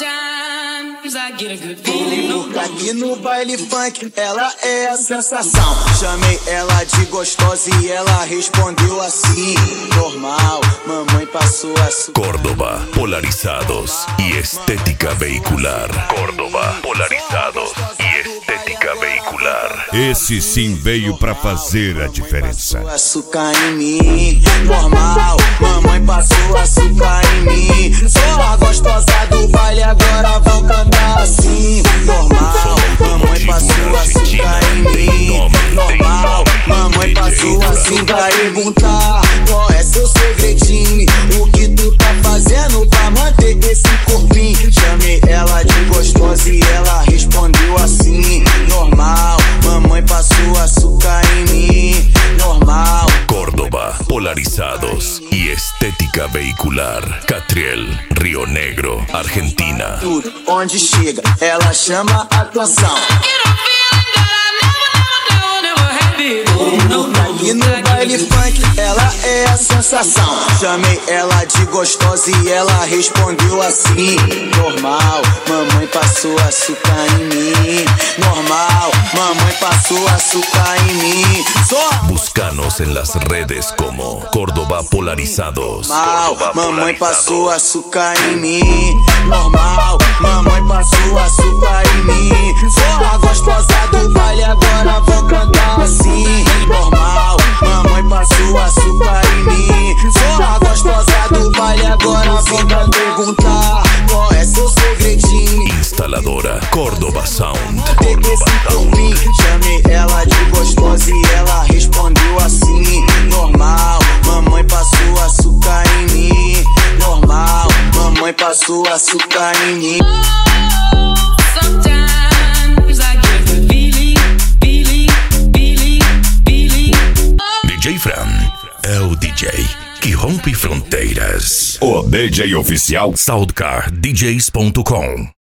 Sometimes I get a good feeling. Aqui no baile funk, ela é a sensação. Chamei ela de gostosa e ela respondeu assim: normal, mamãe passou a Córdoba, polarizados y estética vehicular. Córdoba, polarizados y estética vehicular. Esse sim veio pra fazer a diferença. Açúcar em mim, normal, mamãe passou açúcar em mim. Sou a gostosa do baile, agora vão cantar assim. Normal, mamãe passou açúcar em mim. Normal, mamãe passou açúcar. Perguntar qual é seu segredinho, o que tu tá fazendo pra manter esse corpinho. Chamei ela de gostosa e ela respondeu assim: normal, mamãe passou açúcar em mim. Normal. Córdoba, polarizados y estética vehicular. Catriel, Río Negro, Argentina. Tudo onde chega, ela chama a atenção. Aqui no baile funk, ela é a sensação. Chamei ela de gostosa e ela respondeu assim: normal, mamãe passou açúcar em mim. Normal, mamãe passou açúcar em mim. Búscanos en las redes como Córdoba Polarizados. Normal, mamãe passou açúcar em mim. Normal, mamãe passou açúcar em mim. Sou a gostosa do baile, agora vou cantar assim. Normal, mamãe passou açúcar em mim. Sou a gostosa do baile, agora vou perguntar qual é seu segredinho. Instaladora Córdoba Sound. Chamei ela de gostosa e ela respondeu assim: normal, mamãe passou açúcar em mim. Normal, mamãe passou açúcar em mim. Sometimes I get a feeling. DJ Fran é o DJ que rompe fronteiras. O DJ oficial SoundcarDJs.com.